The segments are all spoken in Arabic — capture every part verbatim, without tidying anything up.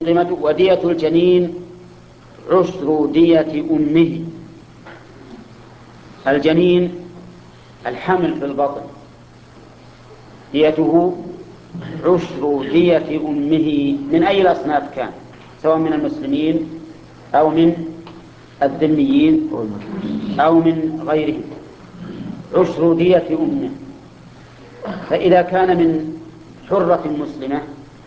قيمته. ودية الجنين عشر دية أمه. الجنين الحمل في البطن ديته عشر دية أمه من أي الأصناف كان، سواء من المسلمين أو من الذميين أو من غيرهم، عشر دية أمه. فإذا كان من حرة مسلمة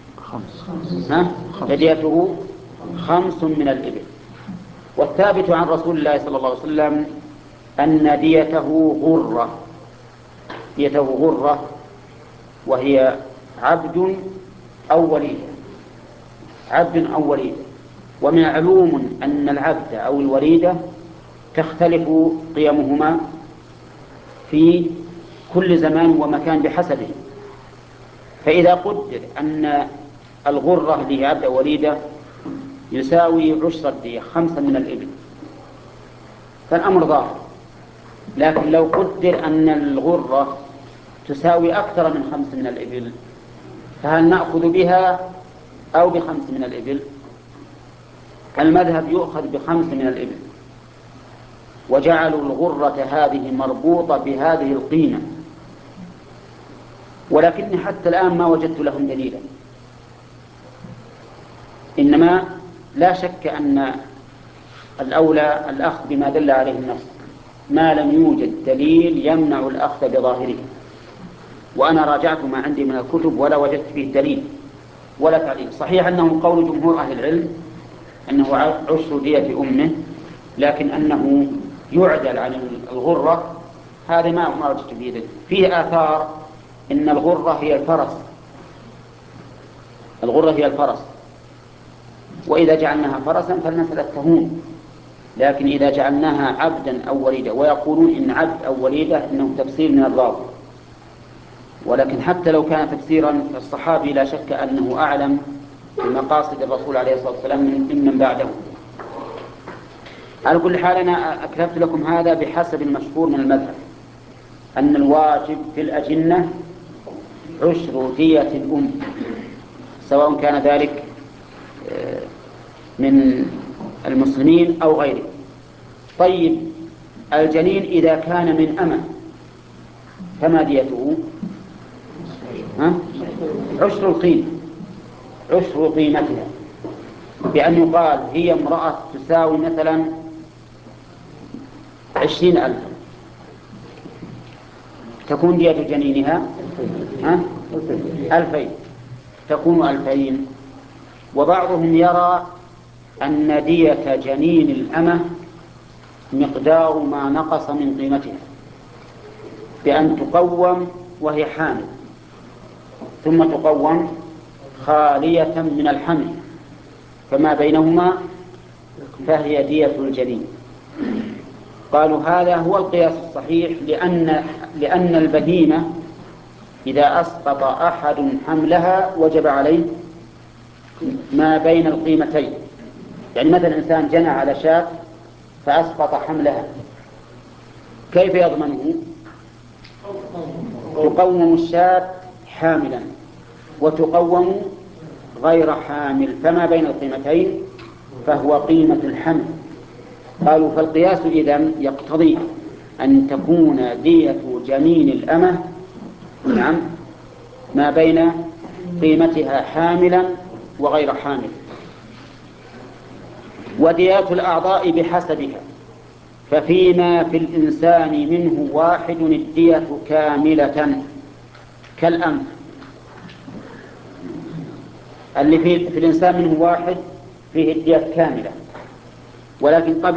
فديته خمس من الإبل. والثابت عن رسول الله صلى الله عليه وسلم أن ديته غرة، ديته غرة وهي عبد أو وليدة، عبد أو وليدة. ومعلوم أن العبد أو الوليدة تختلف قيمهما في كل زمان ومكان بحسبه. فإذا قدر أن الغرة اللي هي عبد أو وليدة يساوي عشر الدية، خمسة من الإبل، فالأمر ظاهر. لكن لو قدر أن الغرة تساوي أكثر من خمس من الإبل، فهل نأخذ بها أو بخمس من الإبل؟ المذهب يؤخذ بخمس من الإبل، وجعلوا الغرة هذه مربوطة بهذه القيمة. ولكني حتى الآن ما وجدت لهم دليلا، إنما لا شك أن الأولى الأخذ بما دل عليه النص ما لم يوجد دليل يمنع الأخذ بظاهره. وأنا راجعت ما عندي من الكتب ولا وجدت فيه دليل ولا تعليل. صحيح أنه قول جمهور أهل العلم أنه عشر دية أمه، لكن أنه يعدل عن الغرة هذا ما ما وجدت فيه دليل. فيه آثار إن الغرة هي الفرس، الغرة هي الفرس، وإذا جعلناها فرسا فالمسألة تهون. لكن إذا جعلناها عبدا أو وليدة، ويقولون إن عبد أو وليدة إنه تفسير من الراوي، ولكن حتى لو كان تفسيرا الصحابي لا شك أنه أعلم بمقاصد الرسول عليه الصلاة والسلام ممن بعده. على كل حال أنا أكتبت لكم هذا بحسب المشهور من المذهب، أن الواجب في الأجنة عشر دية الأم، سواء كان ذلك من المسلمين أو غيره. طيب الجنين إذا كان من أمة فما ديته؟ ها؟ عشر القيمة، عشر قيمتها، بأن يقال هي امرأة تساوي مثلا عشرين ألف، تكون دية جنينها ها؟ ألفين، تكون ألفين. وبعضهم يرى أن دية جنين الأمة مقدار ما نقص من قيمتها، بأن تقوم وهي حامل ثم تقوم خالية من الحمل، فما بينهما فهي دية الجنين. قالوا هذا هو القياس الصحيح، لأن, لأن البهيمة إذا أسقط أحد حملها وجب عليه ما بين القيمتين. يعني مثلا إنسان جنى على شاة فأسقط حملها، كيف يضمنه؟ تقوم الشاة حاملا وتقوم غير حامل، فما بين القيمتين فهو قيمة الحمل. قالوا فالقياس إذن يقتضي أن تكون دية جنين الأمة نعم ما بين قيمتها حاملا وغير حامل. وديات الأعضاء بحسبها، ففيما في الإنسان منه واحد الدية كاملة، كالأنف اللي في, في الإنسان منه واحد فيه الدية كاملة، ولكن قبل